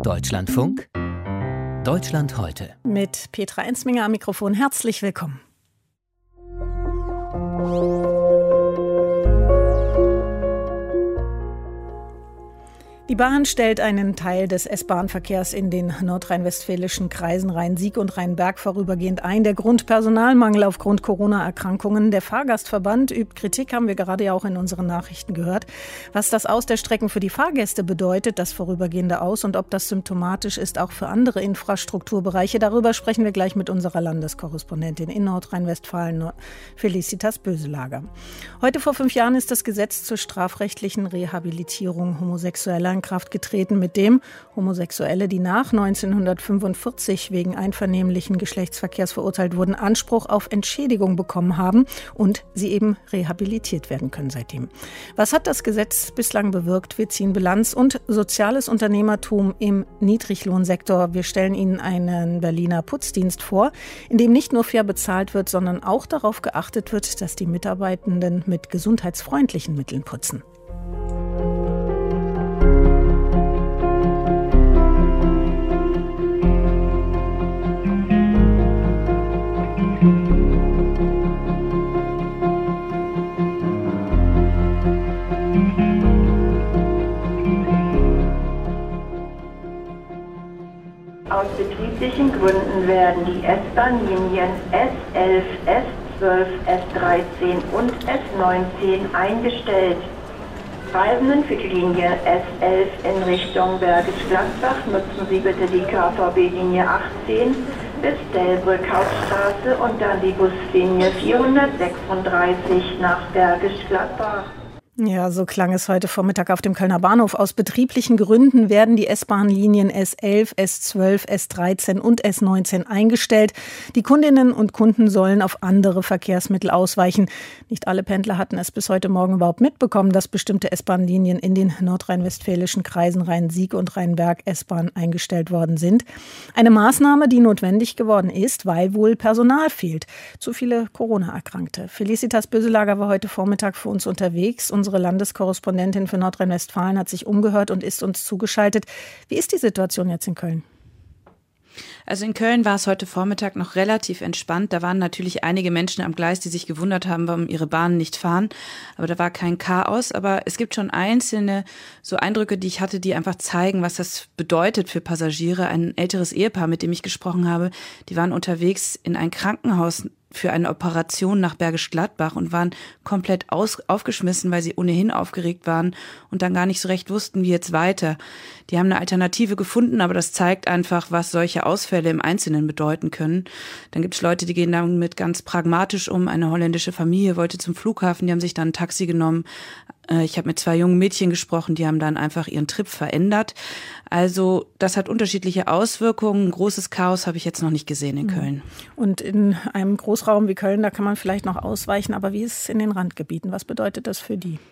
Deutschlandfunk, Deutschland heute. Mit Petra Ensminger am Mikrofon. Herzlich willkommen. Die Bahn stellt einen Teil des S-Bahn-Verkehrs in den nordrhein-westfälischen Kreisen Rhein-Sieg und Rhein-Berg vorübergehend ein. Der Grund Personalmangel aufgrund Corona-Erkrankungen. Der Fahrgastverband übt Kritik, haben wir gerade ja auch in unseren Nachrichten gehört. Was das Aus der Strecken für die Fahrgäste bedeutet, das vorübergehende Aus, und ob das symptomatisch ist auch für andere Infrastrukturbereiche, darüber sprechen wir gleich mit unserer Landeskorrespondentin in Nordrhein-Westfalen, Felicitas Böselager. Heute vor 5 Jahren ist das Gesetz zur strafrechtlichen Rehabilitierung Homosexueller in Kraft getreten, mit dem Homosexuelle, die nach 1945 wegen einvernehmlichen Geschlechtsverkehrs verurteilt wurden, Anspruch auf Entschädigung bekommen haben und sie eben rehabilitiert werden können seitdem. Was hat das Gesetz bislang bewirkt? Wir ziehen Bilanz und soziales Unternehmertum im Niedriglohnsektor. Wir stellen Ihnen einen Berliner Putzdienst vor, in dem nicht nur fair bezahlt wird, sondern auch darauf geachtet wird, dass die Mitarbeitenden mit gesundheitsfreundlichen Mitteln putzen. Aus betrieblichen Gründen werden die S-Bahn-Linien S11, S12, S13 und S19 eingestellt. Reisenden für die Linie S11 in Richtung Bergisch Gladbach nutzen Sie bitte die KVB-Linie 18 bis Delbrück Hauptstraße und dann die Buslinie 436 nach Bergisch Gladbach. Ja, so klang es heute Vormittag auf dem Kölner Bahnhof. Aus betrieblichen Gründen werden die S-Bahn-Linien S11, S12, S13 und S19 eingestellt. Die Kundinnen und Kunden sollen auf andere Verkehrsmittel ausweichen. Nicht alle Pendler hatten es bis heute Morgen überhaupt mitbekommen, dass bestimmte S-Bahn-Linien in den nordrhein-westfälischen Kreisen Rhein-Sieg und Rhein-Berg S-Bahn eingestellt worden sind. Eine Maßnahme, die notwendig geworden ist, weil wohl Personal fehlt. Zu viele Corona-Erkrankte. Felicitas Böselager war heute Vormittag für uns unterwegs. Unsere Landeskorrespondentin für Nordrhein-Westfalen hat sich umgehört und ist uns zugeschaltet. Wie ist die Situation jetzt in Köln? Also in Köln war es heute Vormittag noch relativ entspannt. Da waren natürlich einige Menschen am Gleis, die sich gewundert haben, warum ihre Bahnen nicht fahren. Aber da war kein Chaos. Aber es gibt schon einzelne so Eindrücke, die ich hatte, die einfach zeigen, was das bedeutet für Passagiere. Ein älteres Ehepaar, mit dem ich gesprochen habe, die waren unterwegs in ein Krankenhaus für eine Operation nach Bergisch Gladbach und waren komplett aufgeschmissen, weil sie ohnehin aufgeregt waren und dann gar nicht so recht wussten, wie jetzt weiter. Die haben eine Alternative gefunden, aber das zeigt einfach, was solche Ausfälle im Einzelnen bedeuten können. Dann gibt es Leute, die gehen damit ganz pragmatisch um. Eine holländische Familie wollte zum Flughafen, die haben sich dann ein Taxi genommen. Ich habe mit 2 jungen Mädchen gesprochen, die haben dann einfach ihren Trip verändert. Also das hat unterschiedliche Auswirkungen. Ein großes Chaos habe ich jetzt noch nicht gesehen in Köln. Und in einem Großraum wie Köln, da kann man vielleicht noch ausweichen. Aber wie ist es in den Randgebieten? Was bedeutet das für die?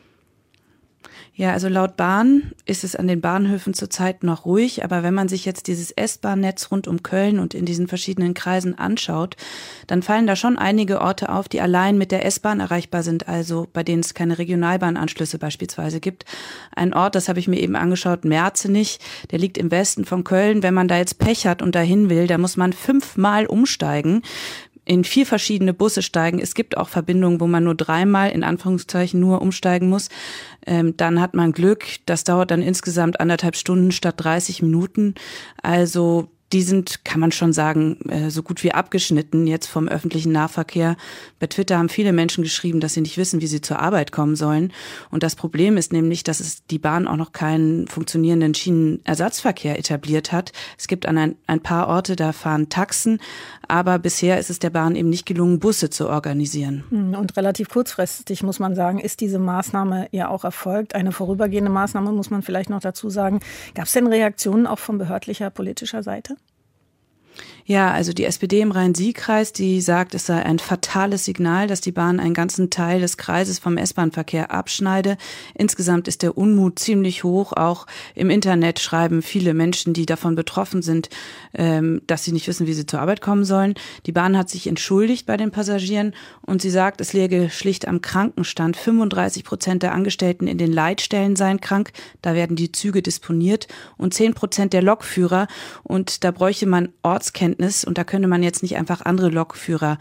Ja, also laut Bahn ist es an den Bahnhöfen zurzeit noch ruhig. Aber wenn man sich jetzt dieses S-Bahn-Netz rund um Köln und in diesen verschiedenen Kreisen anschaut, dann fallen da schon einige Orte auf, die allein mit der S-Bahn erreichbar sind, also bei denen es keine Regionalbahnanschlüsse beispielsweise gibt. Ein Ort, das habe ich mir eben angeschaut, Merzenich, der liegt im Westen von Köln. Wenn man da jetzt Pech hat und dahin will, da muss man 5-mal umsteigen, in 4 verschiedene Busse steigen. Es gibt auch Verbindungen, wo man nur 3-mal in Anführungszeichen nur umsteigen muss. Dann hat man Glück. Das dauert dann insgesamt 1,5 Stunden statt 30 Minuten. Also die sind, kann man schon sagen, so gut wie abgeschnitten jetzt vom öffentlichen Nahverkehr. Bei Twitter haben viele Menschen geschrieben, dass sie nicht wissen, wie sie zur Arbeit kommen sollen. Und das Problem ist nämlich, dass es die Bahn auch noch keinen funktionierenden Schienenersatzverkehr etabliert hat. Es gibt an ein paar Orte, da fahren Taxen, aber bisher ist es der Bahn eben nicht gelungen, Busse zu organisieren. Und relativ kurzfristig, muss man sagen, ist diese Maßnahme ja auch erfolgt. Eine vorübergehende Maßnahme, muss man vielleicht noch dazu sagen. Gab es denn Reaktionen auch von behördlicher, politischer Seite? Ja, also die SPD im Rhein-Sieg-Kreis, die sagt, es sei ein fatales Signal, dass die Bahn einen ganzen Teil des Kreises vom S-Bahn-Verkehr abschneide. Insgesamt ist der Unmut ziemlich hoch. Auch im Internet schreiben viele Menschen, die davon betroffen sind, dass sie nicht wissen, wie sie zur Arbeit kommen sollen. Die Bahn hat sich entschuldigt bei den Passagieren und sie sagt, es läge schlicht am Krankenstand. 35% der Angestellten in den Leitstellen seien krank. Da werden die Züge disponiert und 10% der Lokführer. Und da bräuchte man Ortskenntnis. Und da könnte man jetzt nicht einfach andere Lokführer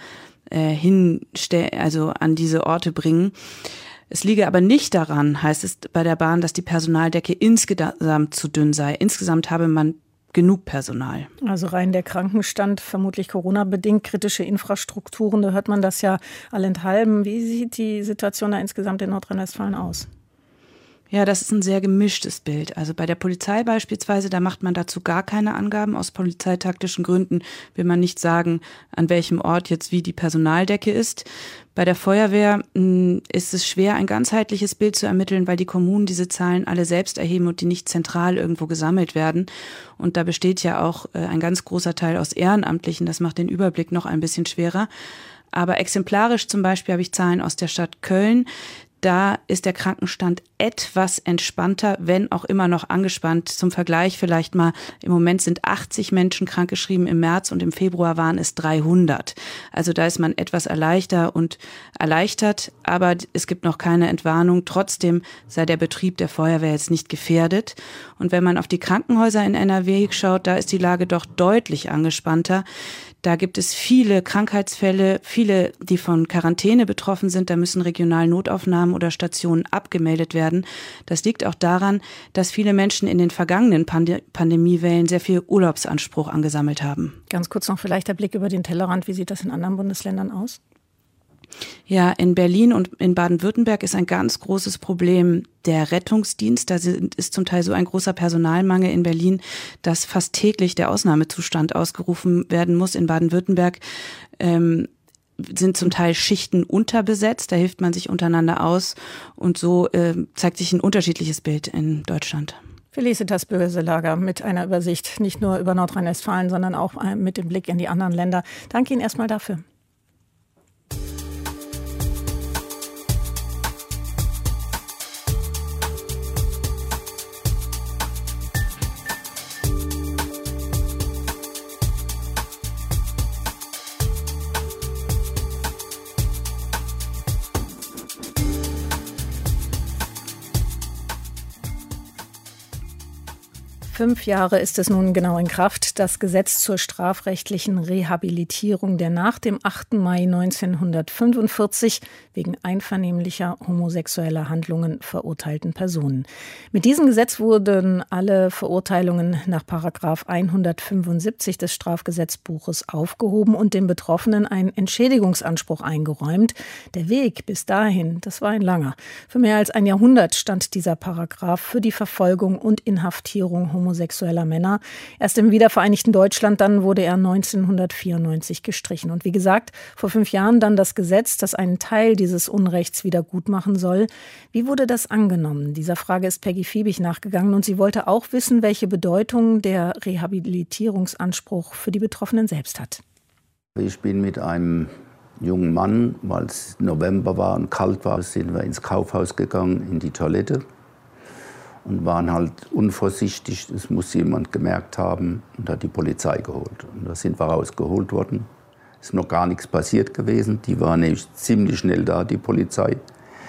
also an diese Orte bringen. Es liege aber nicht daran, heißt es bei der Bahn, dass die Personaldecke insgesamt zu dünn sei. Insgesamt habe man genug Personal. Also rein der Krankenstand, vermutlich Corona-bedingt, kritische Infrastrukturen, da hört man das ja allenthalben. Wie sieht die Situation da insgesamt in Nordrhein-Westfalen aus? Ja, das ist ein sehr gemischtes Bild. Also bei der Polizei beispielsweise, da macht man dazu gar keine Angaben. Aus polizeitaktischen Gründen will man nicht sagen, an welchem Ort jetzt wie die Personaldecke ist. Bei der Feuerwehr ist es schwer, ein ganzheitliches Bild zu ermitteln, weil die Kommunen diese Zahlen alle selbst erheben und die nicht zentral irgendwo gesammelt werden. Und da besteht ja auch ein ganz großer Teil aus Ehrenamtlichen. Das macht den Überblick noch ein bisschen schwerer. Aber exemplarisch zum Beispiel habe ich Zahlen aus der Stadt Köln. Da ist der Krankenstand etwas entspannter, wenn auch immer noch angespannt. Zum Vergleich vielleicht mal, im Moment sind 80 Menschen krankgeschrieben im März und im Februar waren es 300. Also da ist man etwas erleichtert, aber es gibt noch keine Entwarnung. Trotzdem sei der Betrieb der Feuerwehr jetzt nicht gefährdet. Und wenn man auf die Krankenhäuser in NRW schaut, da ist die Lage doch deutlich angespannter. Da gibt es viele Krankheitsfälle, viele, die von Quarantäne betroffen sind. Da müssen regional Notaufnahmen oder Stationen abgemeldet werden. Das liegt auch daran, dass viele Menschen in den vergangenen Pandemiewellen sehr viel Urlaubsanspruch angesammelt haben. Ganz kurz noch vielleicht der Blick über den Tellerrand. Wie sieht das in anderen Bundesländern aus? Ja, in Berlin und in Baden-Württemberg ist ein ganz großes Problem der Rettungsdienst. Da ist zum Teil so ein großer Personalmangel in Berlin, dass fast täglich der Ausnahmezustand ausgerufen werden muss. In Baden-Württemberg sind zum Teil Schichten unterbesetzt. Da hilft man sich untereinander aus. Und so zeigt sich ein unterschiedliches Bild in Deutschland. Felicitas Böselager mit einer Übersicht, nicht nur über Nordrhein-Westfalen, sondern auch mit dem Blick in die anderen Länder. Danke Ihnen erstmal dafür. Fünf Jahre ist es nun genau in Kraft, das Gesetz zur strafrechtlichen Rehabilitierung der nach dem 8. Mai 1945 wegen einvernehmlicher homosexueller Handlungen verurteilten Personen. Mit diesem Gesetz wurden alle Verurteilungen nach § 175 des Strafgesetzbuches aufgehoben und den Betroffenen ein Entschädigungsanspruch eingeräumt. Der Weg bis dahin, das war ein langer. Für mehr als ein Jahrhundert stand dieser Paragraph für die Verfolgung und Inhaftierung homosexueller Männer. Erst im wiedervereinigten Deutschland, dann wurde er 1994 gestrichen. Und wie gesagt, vor 5 Jahren dann das Gesetz, das einen Teil dieses Unrechts wieder gut machen soll. Wie wurde das angenommen? Dieser Frage ist Peggy Fiebig nachgegangen und sie wollte auch wissen, welche Bedeutung der Rehabilitierungsanspruch für die Betroffenen selbst hat. Ich bin mit einem jungen Mann, weil es November war und kalt war, sind wir ins Kaufhaus gegangen, in die Toilette. Und waren halt unvorsichtig, das muss jemand gemerkt haben und hat die Polizei geholt. Und da sind wir rausgeholt worden. Es ist noch gar nichts passiert gewesen. Die war nämlich ziemlich schnell da, die Polizei.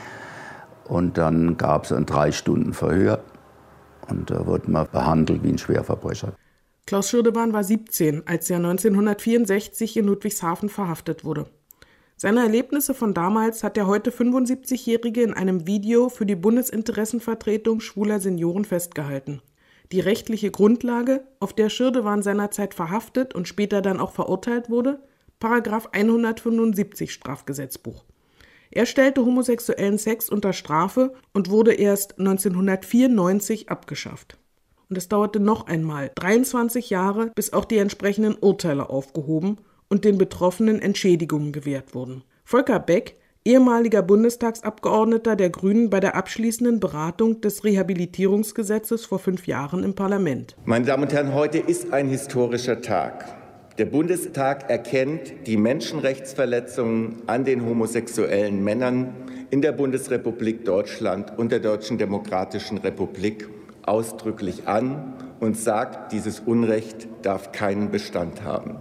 Und dann gab es ein 3 Stunden Verhör und da wurde man behandelt wie ein Schwerverbrecher. Klaus Schirdewan war 17, als er 1964 in Ludwigshafen verhaftet wurde. Seine Erlebnisse von damals hat der heute 75-Jährige in einem Video für die Bundesinteressenvertretung schwuler Senioren festgehalten. Die rechtliche Grundlage, auf der Schirdewan seinerzeit verhaftet und später dann auch verurteilt wurde, § 175 Strafgesetzbuch. Er stellte homosexuellen Sex unter Strafe und wurde erst 1994 abgeschafft. Und es dauerte noch einmal 23 Jahre, bis auch die entsprechenden Urteile aufgehoben und den Betroffenen Entschädigungen gewährt wurden. Volker Beck, ehemaliger Bundestagsabgeordneter der Grünen bei der abschließenden Beratung des Rehabilitierungsgesetzes vor 5 Jahren im Parlament. Meine Damen und Herren, heute ist ein historischer Tag. Der Bundestag erkennt die Menschenrechtsverletzungen an den homosexuellen Männern in der Bundesrepublik Deutschland und der Deutschen Demokratischen Republik ausdrücklich an und sagt, dieses Unrecht darf keinen Bestand haben.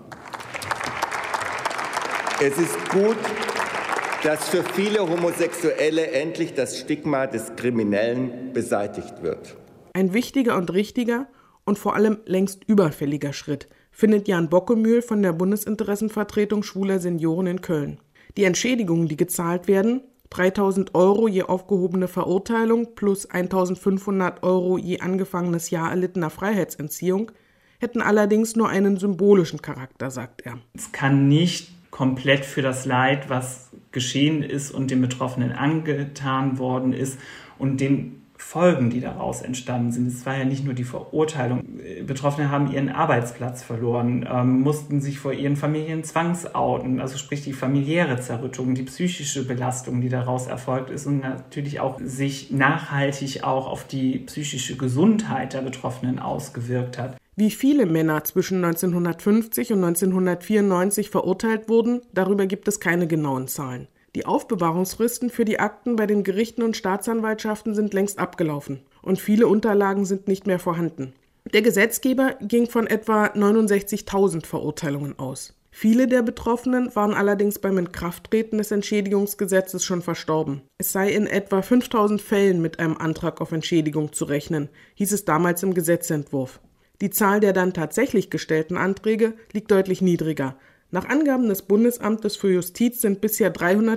Es ist gut, dass für viele Homosexuelle endlich das Stigma des Kriminellen beseitigt wird. Ein wichtiger und richtiger und vor allem längst überfälliger Schritt findet Jan Bockemühl von der Bundesinteressenvertretung schwuler Senioren in Köln. Die Entschädigungen, die gezahlt werden, 3.000 € je aufgehobene Verurteilung plus 1.500 € je angefangenes Jahr erlittener Freiheitsentziehung, hätten allerdings nur einen symbolischen Charakter, sagt er. Es kann nicht komplett für das Leid, was geschehen ist und den Betroffenen angetan worden ist und den Folgen, die daraus entstanden sind. Es war ja nicht nur die Verurteilung. Betroffene haben ihren Arbeitsplatz verloren, mussten sich vor ihren Familien zwangsouten, also sprich die familiäre Zerrüttung, die psychische Belastung, die daraus erfolgt ist und natürlich auch sich nachhaltig auch auf die psychische Gesundheit der Betroffenen ausgewirkt hat. Wie viele Männer zwischen 1950 und 1994 verurteilt wurden, darüber gibt es keine genauen Zahlen. Die Aufbewahrungsfristen für die Akten bei den Gerichten und Staatsanwaltschaften sind längst abgelaufen und viele Unterlagen sind nicht mehr vorhanden. Der Gesetzgeber ging von etwa 69.000 Verurteilungen aus. Viele der Betroffenen waren allerdings beim Inkrafttreten des Entschädigungsgesetzes schon verstorben. Es sei in etwa 5.000 Fällen mit einem Antrag auf Entschädigung zu rechnen, hieß es damals im Gesetzentwurf. Die Zahl der dann tatsächlich gestellten Anträge liegt deutlich niedriger. Nach Angaben des Bundesamtes für Justiz sind bisher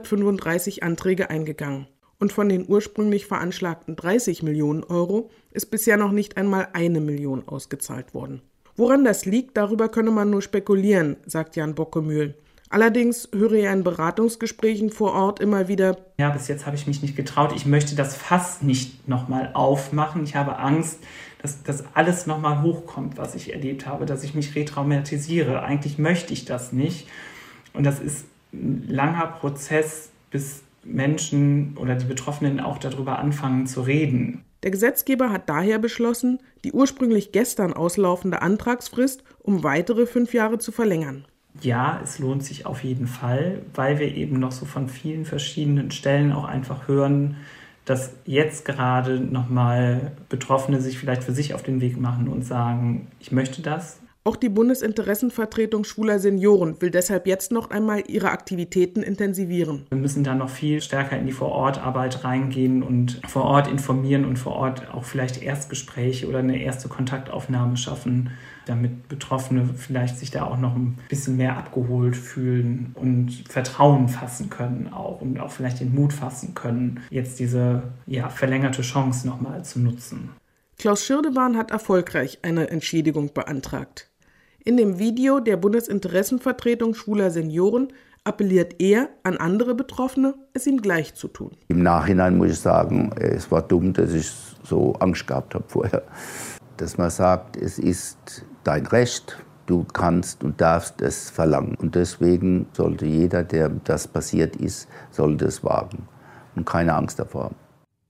335 Anträge eingegangen. Und von den ursprünglich veranschlagten 30 Millionen € ist bisher noch nicht einmal 1 Million ausgezahlt worden. Woran das liegt, darüber könne man nur spekulieren, sagt Jan Bockemühl. Allerdings höre er in Beratungsgesprächen vor Ort immer wieder: Ja, bis jetzt habe ich mich nicht getraut. Ich möchte das Fass nicht nochmal aufmachen. Ich habe Angst, dass das alles nochmal hochkommt, was ich erlebt habe, dass ich mich retraumatisiere. Eigentlich möchte ich das nicht. Und das ist ein langer Prozess, bis Menschen oder die Betroffenen auch darüber anfangen zu reden. Der Gesetzgeber hat daher beschlossen, die ursprünglich gestern auslaufende Antragsfrist um weitere 5 Jahre zu verlängern. Ja, es lohnt sich auf jeden Fall, weil wir eben noch so von vielen verschiedenen Stellen auch einfach hören, dass jetzt gerade nochmal Betroffene sich vielleicht für sich auf den Weg machen und sagen, ich möchte das. Auch die Bundesinteressenvertretung schwuler Senioren will deshalb jetzt noch einmal ihre Aktivitäten intensivieren. Wir müssen da noch viel stärker in die Vorortarbeit reingehen und vor Ort informieren und vor Ort auch vielleicht Erstgespräche oder eine erste Kontaktaufnahme schaffen, damit Betroffene vielleicht sich da auch noch ein bisschen mehr abgeholt fühlen und Vertrauen fassen können auch und auch vielleicht den Mut fassen können, jetzt diese verlängerte Chance nochmal zu nutzen. Klaus Schirdewan hat erfolgreich eine Entschädigung beantragt. In dem Video der Bundesinteressenvertretung schwuler Senioren appelliert er an andere Betroffene, es ihm gleich zu tun. Im Nachhinein muss ich sagen, es war dumm, dass ich so Angst gehabt habe vorher. Dass man sagt, es ist dein Recht, du kannst und darfst es verlangen. Und deswegen sollte jeder, der das passiert ist, sollte es wagen und keine Angst davor haben.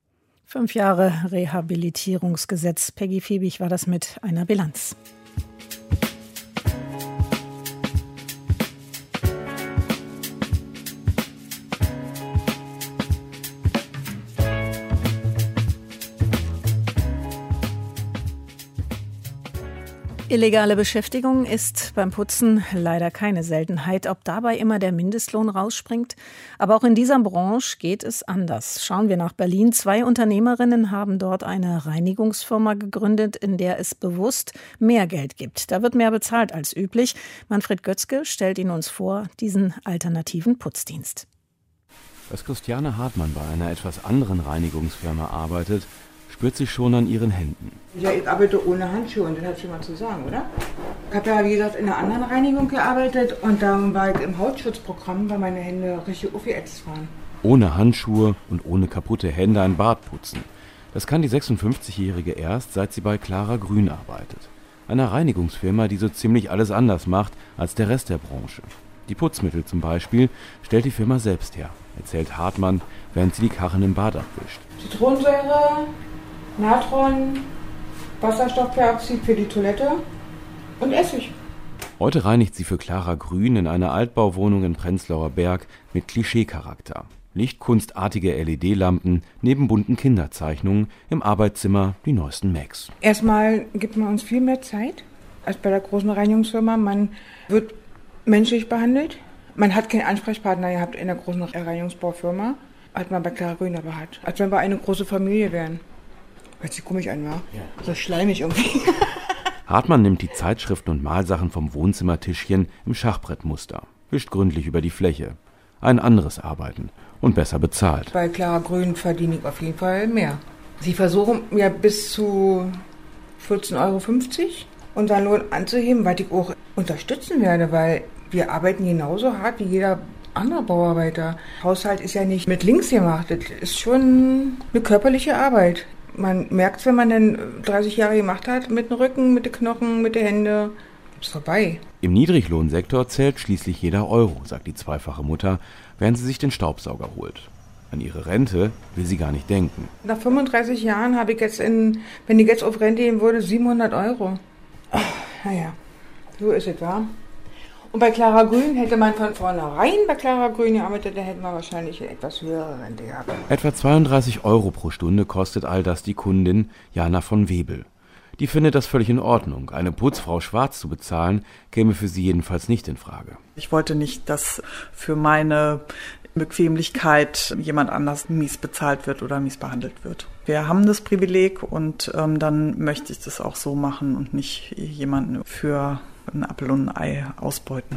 5 Jahre Rehabilitierungsgesetz. Peggy Fiebig war das mit einer Bilanz. Illegale Beschäftigung ist beim Putzen leider keine Seltenheit. Ob dabei immer der Mindestlohn rausspringt? Aber auch in dieser Branche geht es anders. Schauen wir nach Berlin. 2 Unternehmerinnen haben dort eine Reinigungsfirma gegründet, in der es bewusst mehr Geld gibt. Da wird mehr bezahlt als üblich. Manfred Götzke stellt ihn uns vor, diesen alternativen Putzdienst. Dass Christiane Hartmann bei einer etwas anderen Reinigungsfirma arbeitet, spürt sie schon an ihren Händen. Ja, ich arbeite ohne Handschuhe und das hat schon mal zu sagen, oder? Ich habe ja, wie gesagt, in einer anderen Reinigung gearbeitet und dann war ich im Hautschutzprogramm, weil meine Hände richtig aufgeätzt waren. Ohne Handschuhe und ohne kaputte Hände ein Bad putzen. Das kann die 56-Jährige erst, seit sie bei Clara Grün arbeitet. Einer Reinigungsfirma, die so ziemlich alles anders macht als der Rest der Branche. Die Putzmittel zum Beispiel stellt die Firma selbst her, erzählt Hartmann, während sie die Karren im Bad abwischt. Zitronensäure, Natron, Wasserstoffperoxid für die Toilette und Essig. Heute reinigt sie für Clara Grün in einer Altbauwohnung in Prenzlauer Berg mit Klischeecharakter. Lichtkunstartige LED-Lampen neben bunten Kinderzeichnungen, im Arbeitszimmer die neuesten Macs. Erstmal gibt man uns viel mehr Zeit als bei der großen Reinigungsfirma. Man wird menschlich behandelt. Man hat keinen Ansprechpartner gehabt in der großen Reinigungsbaufirma, als man bei Clara Grün aber hat. Als wenn wir eine große Familie wären. Hört sich komisch an, wa? Ja. So schleimig irgendwie. Hartmann nimmt die Zeitschriften und Malsachen vom Wohnzimmertischchen im Schachbrettmuster, wischt gründlich über die Fläche. Ein anderes Arbeiten und besser bezahlt. Bei Clara Grün verdiene ich auf jeden Fall mehr. Sie versuchen ja bis zu 14,50 € unseren Lohn anzuheben, was ich auch unterstützen werde, weil wir arbeiten genauso hart wie jeder andere Bauarbeiter. Haushalt ist ja nicht mit links gemacht, das ist schon eine körperliche Arbeit. Man merkt es, wenn man dann 30 Jahre gemacht hat, mit dem Rücken, mit den Knochen, mit den Händen, ist vorbei. Im Niedriglohnsektor zählt schließlich jeder Euro, sagt die zweifache Mutter, während sie sich den Staubsauger holt. An ihre Rente will sie gar nicht denken. Nach 35 Jahren habe ich jetzt, wenn ich jetzt auf Rente gehen würde, 700 €. Naja, so ist es, wahr? Und bei Clara Grün hätte man von vornherein bei Clara Grün gearbeitet, da hätten wir wahrscheinlich eine etwas höhere Rente gehabt. Etwa 32 € pro Stunde kostet all das die Kundin Jana von Webel. Die findet das völlig in Ordnung. Eine Putzfrau schwarz zu bezahlen, käme für sie jedenfalls nicht in Frage. Ich wollte nicht, dass für meine Bequemlichkeit jemand anders mies bezahlt wird oder mies behandelt wird. Wir haben das Privileg und dann möchte ich das auch so machen und nicht jemanden für ein Apfel und ein Ei ausbeuten.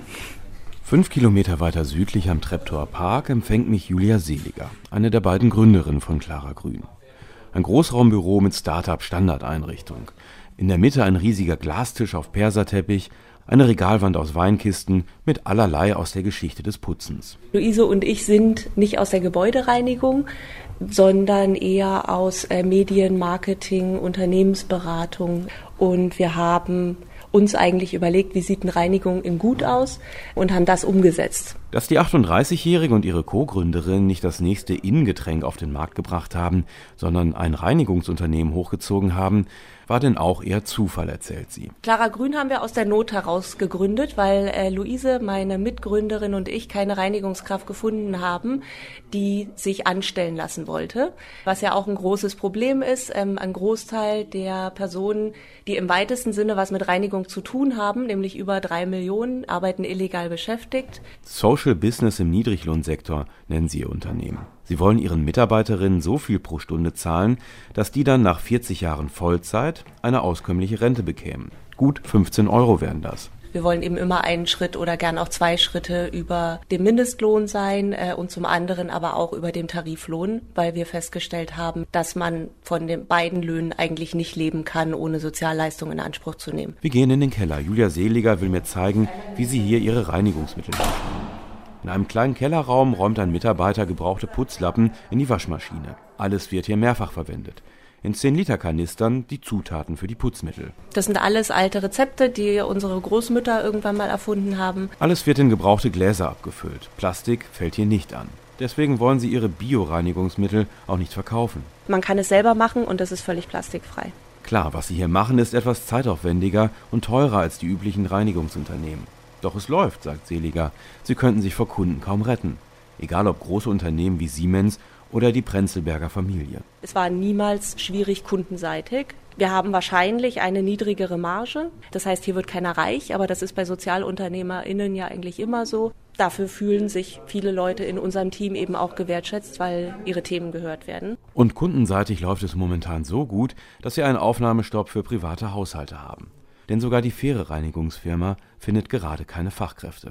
5 Kilometer weiter südlich am Treptower Park empfängt mich Julia Seliger, eine der beiden Gründerinnen von Clara Grün. Ein Großraumbüro mit Start-up-Standardeinrichtung. In der Mitte ein riesiger Glastisch auf Perserteppich, eine Regalwand aus Weinkisten mit allerlei aus der Geschichte des Putzens. Luise und ich sind nicht aus der Gebäudereinigung, sondern eher aus Medien, Marketing, Unternehmensberatung. Und wir haben uns eigentlich überlegt, wie sieht eine Reinigung in gut aus und haben das umgesetzt. Dass die 38-Jährige und ihre Co-Gründerin nicht das nächste Innengetränk auf den Markt gebracht haben, sondern ein Reinigungsunternehmen hochgezogen haben, war denn auch eher Zufall, erzählt sie. Clara Grün haben wir aus der Not heraus gegründet, weil Luise, meine Mitgründerin, und ich keine Reinigungskraft gefunden haben, die sich anstellen lassen wollte. Was ja auch ein großes Problem ist. Ein Großteil der Personen, die im weitesten Sinne was mit Reinigung zu tun haben, nämlich über 3 Millionen, arbeiten illegal beschäftigt. Social Business im Niedriglohnsektor nennen sie ihr Unternehmen. Sie wollen ihren Mitarbeiterinnen so viel pro Stunde zahlen, dass die dann nach 40 Jahren Vollzeit eine auskömmliche Rente bekämen. Gut 15 € wären das. Wir wollen eben immer einen Schritt oder gern auch 2 Schritte über dem Mindestlohn sein und zum anderen aber auch über dem Tariflohn, weil wir festgestellt haben, dass man von den beiden Löhnen eigentlich nicht leben kann, ohne Sozialleistungen in Anspruch zu nehmen. Wir gehen in den Keller. Julia Seliger will mir zeigen, wie sie hier ihre Reinigungsmittel machen. In einem kleinen Kellerraum räumt ein Mitarbeiter gebrauchte Putzlappen in die Waschmaschine. Alles wird hier mehrfach verwendet. In 10-Liter-Kanistern die Zutaten für die Putzmittel. Das sind alles alte Rezepte, die unsere Großmütter irgendwann mal erfunden haben. Alles wird in gebrauchte Gläser abgefüllt. Plastik fällt hier nicht an. Deswegen wollen sie ihre Bioreinigungsmittel auch nicht verkaufen. Man kann es selber machen und es ist völlig plastikfrei. Klar, was sie hier machen, ist etwas zeitaufwendiger und teurer als die üblichen Reinigungsunternehmen. Doch es läuft, sagt Seliger. Sie könnten sich vor Kunden kaum retten. Egal ob große Unternehmen wie Siemens oder die Prenzlberger Familie. Es war niemals schwierig kundenseitig. Wir haben wahrscheinlich eine niedrigere Marge. Das heißt, hier wird keiner reich, aber das ist bei SozialunternehmerInnen ja eigentlich immer so. Dafür fühlen sich viele Leute in unserem Team eben auch gewertschätzt, weil ihre Themen gehört werden. Und kundenseitig läuft es momentan so gut, dass sie einen Aufnahmestopp für private Haushalte haben. Denn sogar die faire Reinigungsfirma findet gerade keine Fachkräfte.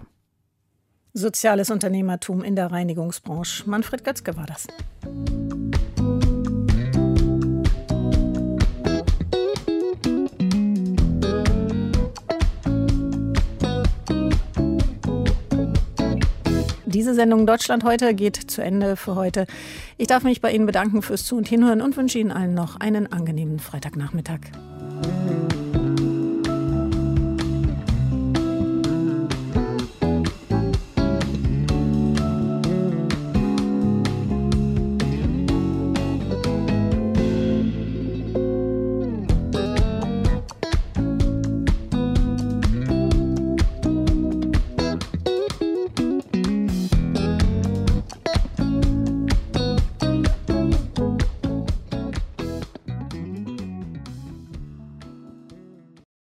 Soziales Unternehmertum in der Reinigungsbranche. Manfred Götzke war das. Diese Sendung Deutschland heute geht zu Ende für heute. Ich darf mich bei Ihnen bedanken fürs Zu- und Hinhören und wünsche Ihnen allen noch einen angenehmen Freitagnachmittag.